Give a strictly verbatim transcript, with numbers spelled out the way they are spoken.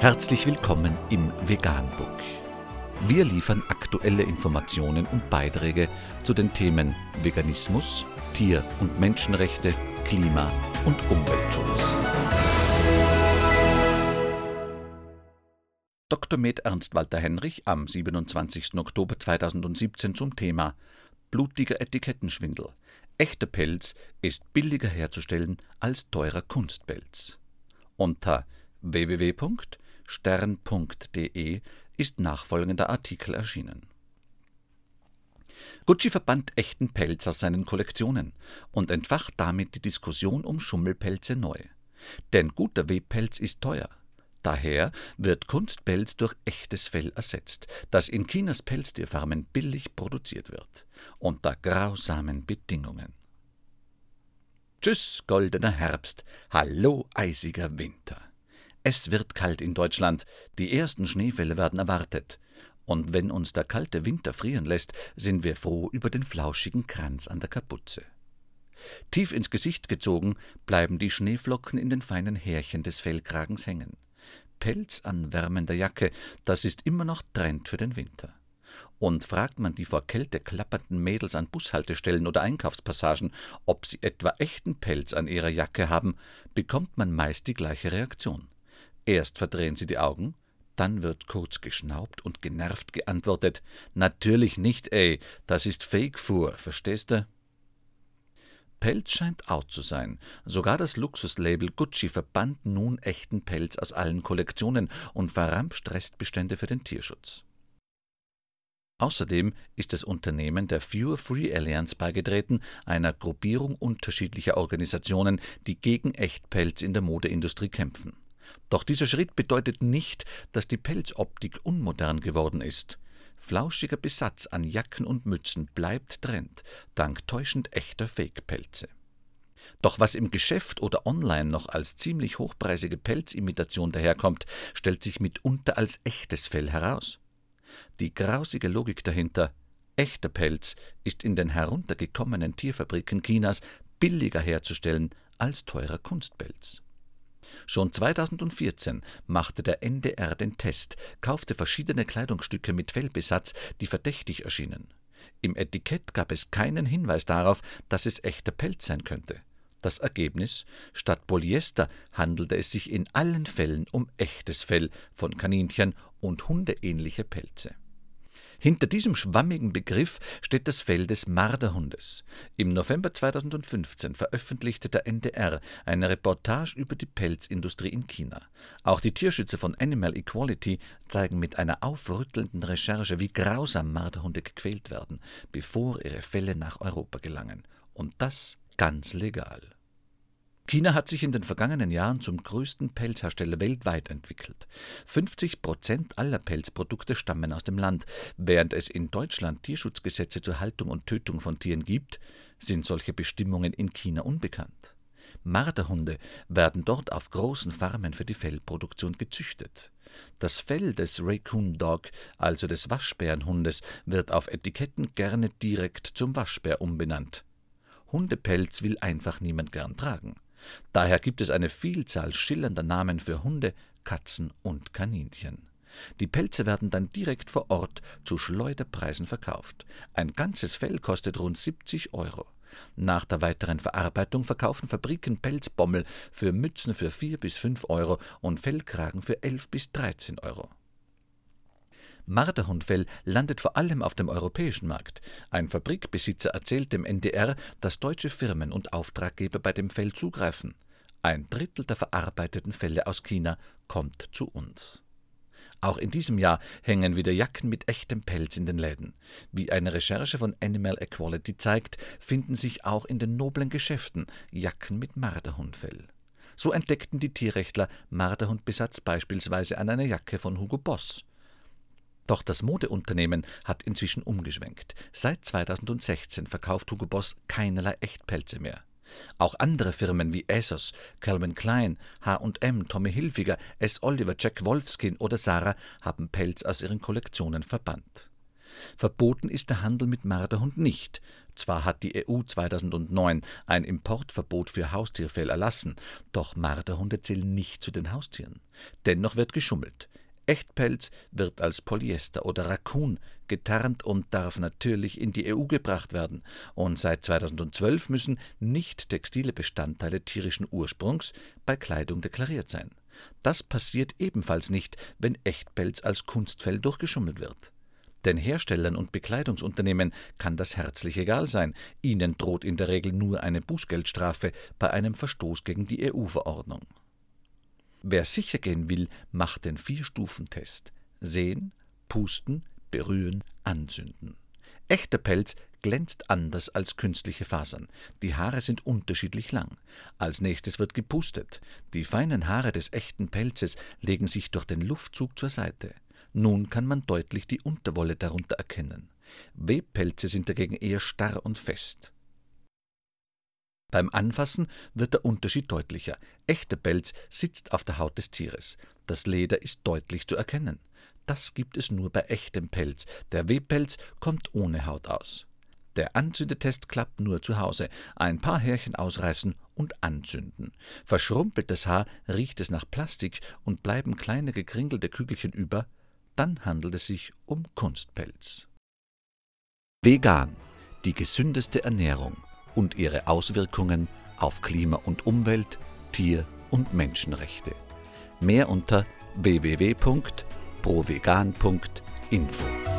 Herzlich willkommen im Veganbook. Wir liefern aktuelle Informationen und Beiträge zu den Themen Veganismus, Tier- und Menschenrechte, Klima- und Umweltschutz. Doktor med. Ernst Walter Henrich am siebenundzwanzigsten Oktober zweitausendsiebzehn zum Thema Blutiger Etikettenschwindel. Echter Pelz ist billiger herzustellen als teurer Kunstpelz. Unter w w w punkt stern punkt d e ist nachfolgender Artikel erschienen. Gucci verbannt echten Pelz aus seinen Kollektionen und entfacht damit die Diskussion um Schummelpelze neu. Denn guter Webpelz ist teuer. Daher wird Kunstpelz durch echtes Fell ersetzt, das in Chinas Pelztierfarmen billig produziert wird, unter grausamen Bedingungen. Tschüss, goldener Herbst, hallo, eisiger Winter. Es wird kalt in Deutschland, die ersten Schneefälle werden erwartet. Und wenn uns der kalte Winter frieren lässt, sind wir froh über den flauschigen Kranz an der Kapuze. Tief ins Gesicht gezogen bleiben die Schneeflocken in den feinen Härchen des Fellkragens hängen. Pelz an wärmender Jacke, das ist immer noch Trend für den Winter. Und fragt man die vor Kälte klappernden Mädels an Bushaltestellen oder Einkaufspassagen, ob sie etwa echten Pelz an ihrer Jacke haben, bekommt man meist die gleiche Reaktion. Erst verdrehen sie die Augen, dann wird kurz geschnaubt und genervt geantwortet: »Natürlich nicht, ey, das ist Fake-Fuhr, verstehst du?« Pelz scheint out zu sein. Sogar das Luxuslabel Gucci verbannt nun echten Pelz aus allen Kollektionen und verramscht Restbestände für den Tierschutz. Außerdem ist das Unternehmen der Fewer Free Alliance beigetreten, einer Gruppierung unterschiedlicher Organisationen, die gegen Echtpelz in der Modeindustrie kämpfen. Doch dieser Schritt bedeutet nicht, dass die Pelzoptik unmodern geworden ist. Flauschiger Besatz an Jacken und Mützen bleibt Trend, dank täuschend echter Fake-Pelze. Doch was im Geschäft oder online noch als ziemlich hochpreisige Pelzimitation daherkommt, stellt sich mitunter als echtes Fell heraus. Die grausige Logik dahinter: echter Pelz ist in den heruntergekommenen Tierfabriken Chinas billiger herzustellen als teurer Kunstpelz. Schon zweitausendvierzehn machte der N D R den Test, kaufte verschiedene Kleidungsstücke mit Fellbesatz, die verdächtig erschienen. Im Etikett gab es keinen Hinweis darauf, dass es echter Pelz sein könnte. Das Ergebnis: Statt Polyester handelte es sich in allen Fällen um echtes Fell von Kaninchen und hundeähnliche Pelze. Hinter diesem schwammigen Begriff steht das Fell des Marderhundes. Im November zweitausendfünfzehn veröffentlichte der N D R eine Reportage über die Pelzindustrie in China. Auch die Tierschützer von Animal Equality zeigen mit einer aufrüttelnden Recherche, wie grausam Marderhunde gequält werden, bevor ihre Felle nach Europa gelangen. Und das ganz legal. China hat sich in den vergangenen Jahren zum größten Pelzhersteller weltweit entwickelt. fünfzig Prozent aller Pelzprodukte stammen aus dem Land. Während es in Deutschland Tierschutzgesetze zur Haltung und Tötung von Tieren gibt, sind solche Bestimmungen in China unbekannt. Marderhunde werden dort auf großen Farmen für die Fellproduktion gezüchtet. Das Fell des Raccoon Dog, also des Waschbärenhundes, wird auf Etiketten gerne direkt zum Waschbär umbenannt. Hundepelz will einfach niemand gern tragen. Daher gibt es eine Vielzahl schillernder Namen für Hunde, Katzen und Kaninchen. Die Pelze werden dann direkt vor Ort zu Schleuderpreisen verkauft. Ein ganzes Fell kostet rund siebzig Euro. Nach der weiteren Verarbeitung verkaufen Fabriken Pelzbommel für Mützen für vier bis fünf Euro und Fellkragen für elf bis dreizehn Euro. Marderhundfell landet vor allem auf dem europäischen Markt. Ein Fabrikbesitzer erzählt dem N D R, dass deutsche Firmen und Auftraggeber bei dem Fell zugreifen. Ein Drittel der verarbeiteten Felle aus China kommt zu uns. Auch in diesem Jahr hängen wieder Jacken mit echtem Pelz in den Läden. Wie eine Recherche von Animal Equality zeigt, finden sich auch in den noblen Geschäften Jacken mit Marderhundfell. So entdeckten die Tierrechtler Marderhundbesatz beispielsweise an einer Jacke von Hugo Boss. Doch das Modeunternehmen hat inzwischen umgeschwenkt. Seit zweitausendsechzehn verkauft Hugo Boss keinerlei Echtpelze mehr. Auch andere Firmen wie ASOS, Calvin Klein, H und M, Tommy Hilfiger, S. Oliver, Jack Wolfskin oder Zara haben Pelz aus ihren Kollektionen verbannt. Verboten ist der Handel mit Marderhund nicht. Zwar hat die E U zweitausendneun ein Importverbot für Haustierfell erlassen, doch Marderhunde zählen nicht zu den Haustieren. Dennoch wird geschummelt. Echtpelz wird als Polyester oder Raccun getarnt und darf natürlich in die E U gebracht werden. Und seit zweitausendzwölf müssen nicht textile Bestandteile tierischen Ursprungs bei Kleidung deklariert sein. Das passiert ebenfalls nicht, wenn Echtpelz als Kunstfell durchgeschummelt wird. Den Herstellern und Bekleidungsunternehmen kann das herzlich egal sein. Ihnen droht in der Regel nur eine Bußgeldstrafe bei einem Verstoß gegen die E U-Verordnung. Wer sicher gehen will, macht den Vier-Stufen-Test. Sehen, pusten, berühren, anzünden. Echter Pelz glänzt anders als künstliche Fasern. Die Haare sind unterschiedlich lang. Als nächstes wird gepustet. Die feinen Haare des echten Pelzes legen sich durch den Luftzug zur Seite. Nun kann man deutlich die Unterwolle darunter erkennen. Webpelze sind dagegen eher starr und fest. Beim Anfassen wird der Unterschied deutlicher. Echter Pelz sitzt auf der Haut des Tieres. Das Leder ist deutlich zu erkennen. Das gibt es nur bei echtem Pelz. Der Webpelz kommt ohne Haut aus. Der Anzündetest klappt nur zu Hause. Ein paar Härchen ausreißen und anzünden. Verschrumpeltes Haar riecht es nach Plastik und bleiben kleine gekringelte Kügelchen über, dann handelt es sich um Kunstpelz. Vegan, die gesündeste Ernährung und ihre Auswirkungen auf Klima und Umwelt, Tier- und Menschenrechte. Mehr unter w w w punkt provegan punkt info.